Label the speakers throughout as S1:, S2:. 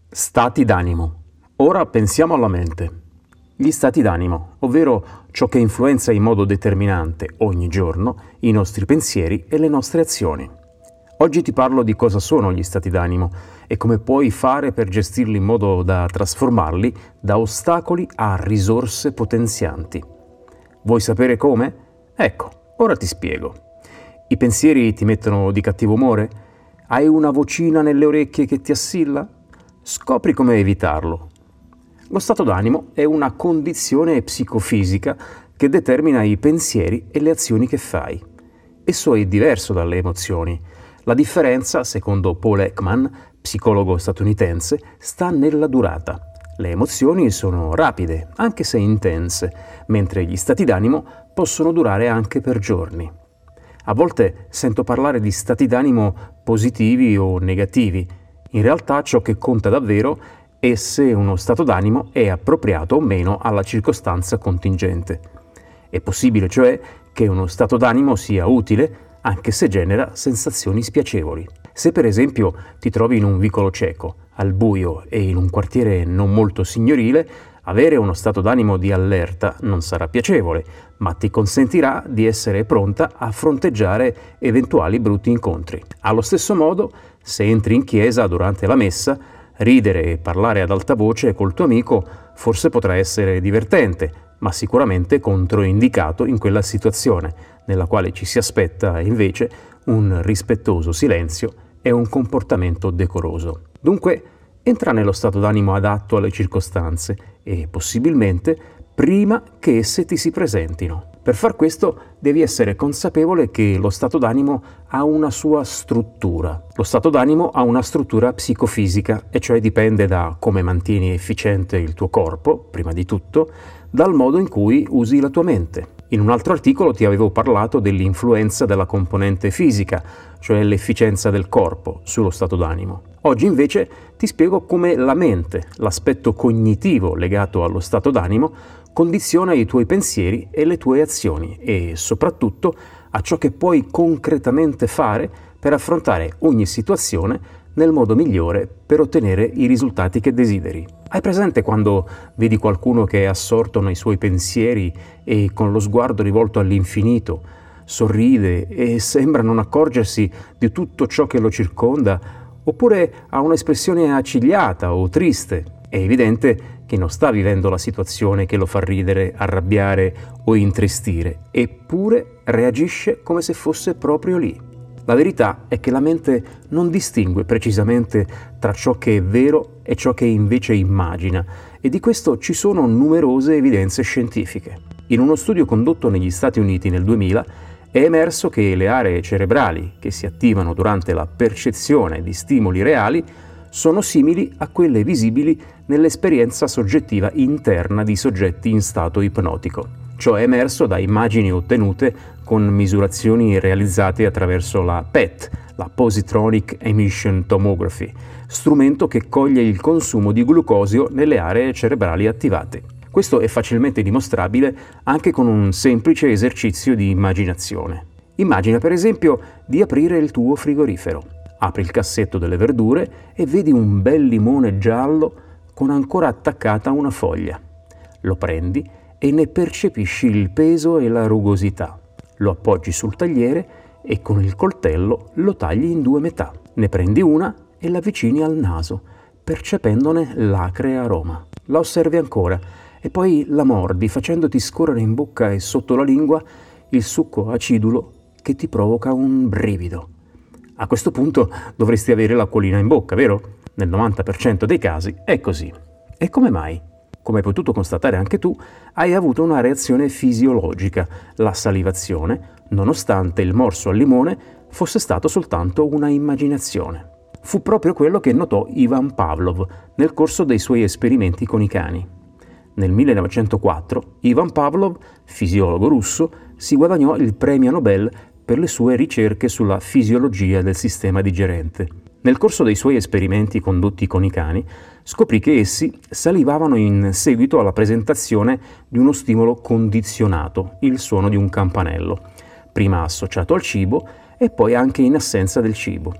S1: Stati d'animo. Ora pensiamo alla mente. Gli stati d'animo, ovvero ciò che influenza in modo determinante ogni giorno i nostri pensieri e le nostre azioni. Oggi ti parlo di cosa sono gli stati d'animo e come puoi fare per gestirli in modo da trasformarli da ostacoli a risorse potenzianti. Vuoi sapere come? Ecco, ora ti spiego. I pensieri ti mettono di cattivo umore? Hai una vocina nelle orecchie che ti assilla? Scopri come evitarlo. Lo stato d'animo è una condizione psicofisica che determina i pensieri e le azioni che fai. Esso è diverso dalle emozioni. La differenza, secondo Paul Ekman, psicologo statunitense, sta nella durata. Le emozioni sono rapide, anche se intense, mentre gli stati d'animo possono durare anche per giorni. A volte sento parlare di stati d'animo positivi o negativi. In realtà ciò che conta davvero è se uno stato d'animo è appropriato o meno alla circostanza contingente. È possibile, cioè, che uno stato d'animo sia utile anche se genera sensazioni spiacevoli. Se per esempio ti trovi in un vicolo cieco, al buio e in un quartiere non molto signorile, avere uno stato d'animo di allerta non sarà piacevole, ma ti consentirà di essere pronta a fronteggiare eventuali brutti incontri. Allo stesso modo, se entri in chiesa durante la messa, ridere e parlare ad alta voce col tuo amico forse potrà essere divertente, ma sicuramente controindicato in quella situazione, nella quale ci si aspetta invece un rispettoso silenzio e un comportamento decoroso. Dunque, entra nello stato d'animo adatto alle circostanze e possibilmente prima che esse ti si presentino. Per far questo devi essere consapevole che lo stato d'animo ha una sua struttura. Lo stato d'animo ha una struttura psicofisica, e cioè dipende da come mantieni efficiente il tuo corpo, prima di tutto, dal modo in cui usi la tua mente. In un altro articolo ti avevo parlato dell'influenza della componente fisica, cioè l'efficienza del corpo, sullo stato d'animo. Oggi invece ti spiego come la mente, l'aspetto cognitivo legato allo stato d'animo, condiziona i tuoi pensieri e le tue azioni e soprattutto a ciò che puoi concretamente fare per affrontare ogni situazione nel modo migliore per ottenere i risultati che desideri. Hai presente quando vedi qualcuno che è assorto nei suoi pensieri e con lo sguardo rivolto all'infinito sorride e sembra non accorgersi di tutto ciò che lo circonda, oppure ha un'espressione accigliata o triste? È evidente che non sta vivendo la situazione che lo fa ridere, arrabbiare o intristire, eppure reagisce come se fosse proprio lì. La verità è che la mente non distingue precisamente tra ciò che è vero e ciò che invece immagina, e di questo ci sono numerose evidenze scientifiche. In uno studio condotto negli Stati Uniti nel 2000 è emerso che le aree cerebrali che si attivano durante la percezione di stimoli reali sono simili a quelle visibili nell'esperienza soggettiva interna di soggetti in stato ipnotico. Ciò è emerso da immagini ottenute con misurazioni realizzate attraverso la PET, la Positronic Emission Tomography, strumento che coglie il consumo di glucosio nelle aree cerebrali attivate. Questo è facilmente dimostrabile anche con un semplice esercizio di immaginazione. Immagina per esempio di aprire il tuo frigorifero. Apri il cassetto delle verdure e vedi un bel limone giallo con ancora attaccata una foglia. Lo prendi e ne percepisci il peso e la rugosità. Lo appoggi sul tagliere e con il coltello lo tagli in due metà. Ne prendi una e la avvicini al naso, percependone l'acre aroma. La osservi ancora e poi la mordi facendoti scorrere in bocca e sotto la lingua il succo acidulo che ti provoca un brivido. A questo punto dovresti avere l'acquolina in bocca, vero? Nel 90% dei casi è così. E come mai? Come hai potuto constatare anche tu, hai avuto una reazione fisiologica, la salivazione, nonostante il morso al limone fosse stato soltanto una immaginazione. Fu proprio quello che notò Ivan Pavlov nel corso dei suoi esperimenti con i cani. Nel 1904 Ivan Pavlov, fisiologo russo, si guadagnò il premio Nobel per le sue ricerche sulla fisiologia del sistema digerente. Nel corso dei suoi esperimenti condotti con i cani, scoprì che essi salivavano in seguito alla presentazione di uno stimolo condizionato, il suono di un campanello, prima associato al cibo e poi anche in assenza del cibo.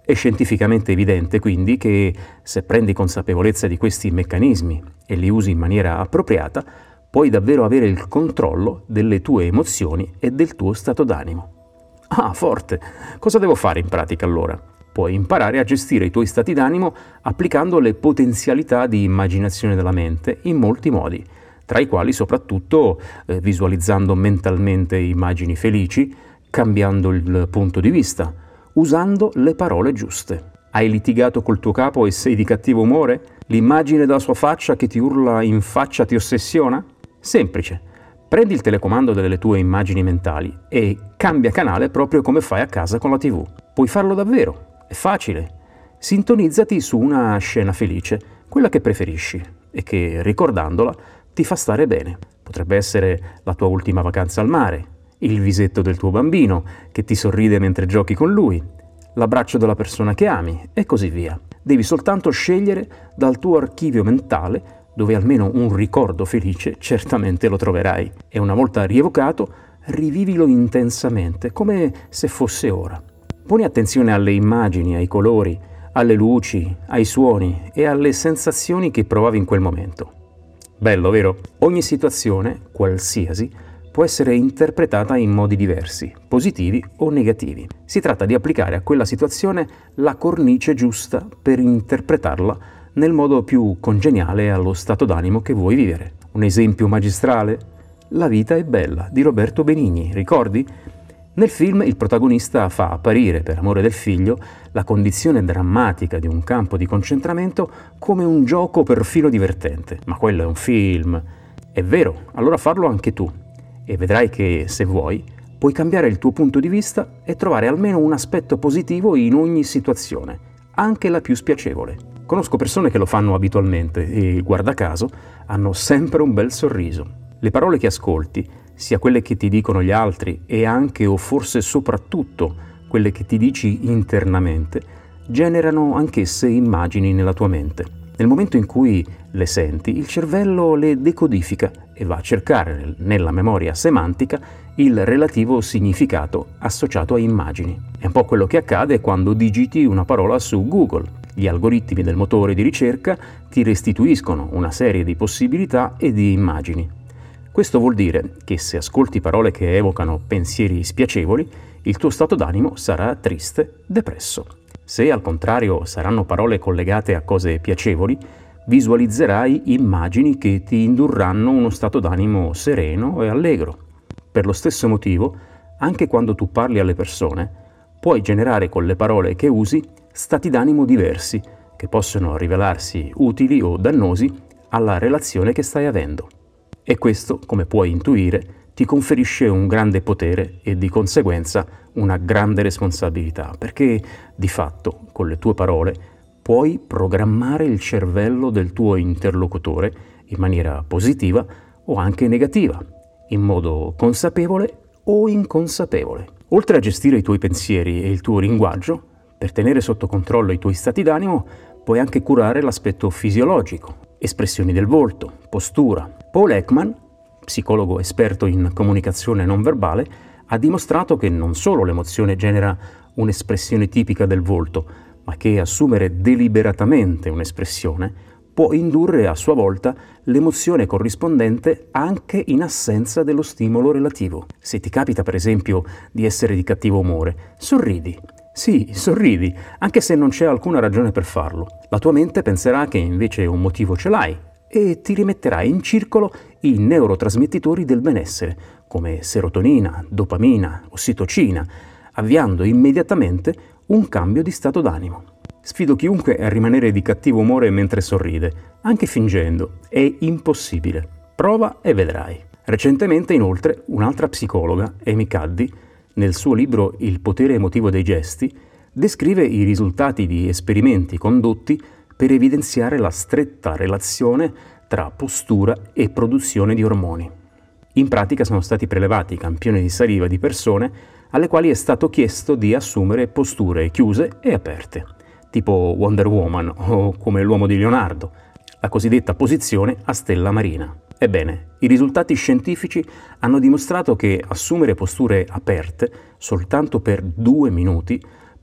S1: È scientificamente evidente quindi che se prendi consapevolezza di questi meccanismi e li usi in maniera appropriata, puoi davvero avere il controllo delle tue emozioni e del tuo stato d'animo. Ah, forte! Cosa devo fare in pratica allora? Puoi imparare a gestire i tuoi stati d'animo applicando le potenzialità di immaginazione della mente in molti modi, tra i quali soprattutto visualizzando mentalmente immagini felici, cambiando il punto di vista, usando le parole giuste. Hai litigato col tuo capo e sei di cattivo umore? L'immagine della sua faccia che ti urla in faccia ti ossessiona? Semplice. Prendi il telecomando delle tue immagini mentali e cambia canale proprio come fai a casa con la TV. Puoi farlo davvero, è facile. Sintonizzati su una scena felice, quella che preferisci e che, ricordandola, ti fa stare bene. Potrebbe essere la tua ultima vacanza al mare, il visetto del tuo bambino che ti sorride mentre giochi con lui, l'abbraccio della persona che ami e così via. Devi soltanto scegliere dal tuo archivio mentale dove almeno un ricordo felice certamente lo troverai e una volta rievocato rivivilo intensamente come se fosse ora. Poni attenzione alle immagini, ai colori, alle luci, ai suoni e alle sensazioni che provavi in quel momento. Bello, vero? Ogni situazione, qualsiasi, può essere interpretata in modi diversi, positivi o negativi. Si tratta di applicare a quella situazione la cornice giusta per interpretarla nel modo più congeniale allo stato d'animo che vuoi vivere. Un esempio magistrale? La vita è bella, di Roberto Benigni, ricordi? Nel film il protagonista fa apparire, per amore del figlio, la condizione drammatica di un campo di concentramento come un gioco perfino divertente. Ma quello è un film. È vero, allora farlo anche tu. E vedrai che, se vuoi, puoi cambiare il tuo punto di vista e trovare almeno un aspetto positivo in ogni situazione, anche la più spiacevole. Conosco persone che lo fanno abitualmente e, guarda caso, hanno sempre un bel sorriso. Le parole che ascolti, sia quelle che ti dicono gli altri e anche o forse soprattutto quelle che ti dici internamente, generano anch'esse immagini nella tua mente. Nel momento in cui le senti, il cervello le decodifica e va a cercare nella memoria semantica il relativo significato associato a immagini. È un po' quello che accade quando digiti una parola su Google. Gli algoritmi del motore di ricerca ti restituiscono una serie di possibilità e di immagini. Questo vuol dire che se ascolti parole che evocano pensieri spiacevoli, il tuo stato d'animo sarà triste, depresso. Se al contrario saranno parole collegate a cose piacevoli, visualizzerai immagini che ti indurranno uno stato d'animo sereno e allegro. Per lo stesso motivo, anche quando tu parli alle persone, puoi generare con le parole che usi stati d'animo diversi, che possono rivelarsi utili o dannosi alla relazione che stai avendo. E questo, come puoi intuire, ti conferisce un grande potere e di conseguenza una grande responsabilità, perché di fatto, con le tue parole, puoi programmare il cervello del tuo interlocutore in maniera positiva o anche negativa, in modo consapevole o inconsapevole. Oltre a gestire i tuoi pensieri e il tuo linguaggio, per tenere sotto controllo i tuoi stati d'animo, puoi anche curare l'aspetto fisiologico, espressioni del volto, postura. Paul Ekman, psicologo esperto in comunicazione non verbale, ha dimostrato che non solo l'emozione genera un'espressione tipica del volto, ma che assumere deliberatamente un'espressione può indurre a sua volta l'emozione corrispondente anche in assenza dello stimolo relativo. Se ti capita, per esempio, di essere di cattivo umore, sorridi. Sì, sorridi, anche se non c'è alcuna ragione per farlo. La tua mente penserà che invece un motivo ce l'hai e ti rimetterai in circolo i neurotrasmettitori del benessere, come serotonina, dopamina, ossitocina, avviando immediatamente un cambio di stato d'animo. Sfido chiunque a rimanere di cattivo umore mentre sorride, anche fingendo. È impossibile. Prova e vedrai. Recentemente, inoltre, un'altra psicologa, Amy Cuddy, nel suo libro Il potere emotivo dei gesti, descrive i risultati di esperimenti condotti per evidenziare la stretta relazione tra postura e produzione di ormoni. In pratica sono stati prelevati campioni di saliva di persone alle quali è stato chiesto di assumere posture chiuse e aperte, tipo Wonder Woman o come l'uomo di Leonardo, la cosiddetta posizione a stella marina. Ebbene, i risultati scientifici hanno dimostrato che assumere posture aperte soltanto per 2 minuti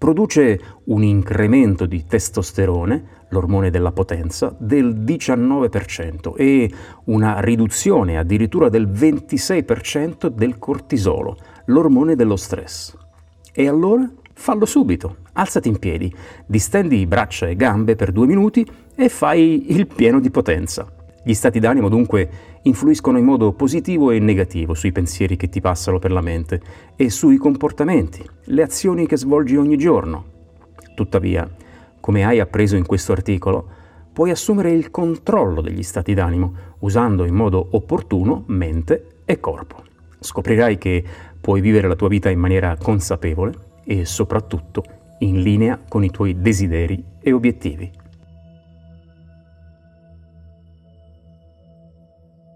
S1: produce un incremento di testosterone, l'ormone della potenza, del 19% e una riduzione addirittura del 26% del cortisolo, l'ormone dello stress. E allora? Fallo subito, alzati in piedi, distendi braccia e gambe per 2 minuti e fai il pieno di potenza. Gli stati d'animo dunque influiscono in modo positivo e negativo sui pensieri che ti passano per la mente e sui comportamenti, le azioni che svolgi ogni giorno. Tuttavia, come hai appreso in questo articolo, puoi assumere il controllo degli stati d'animo usando in modo opportuno mente e corpo. Scoprirai che puoi vivere la tua vita in maniera consapevole e soprattutto in linea con i tuoi desideri e obiettivi.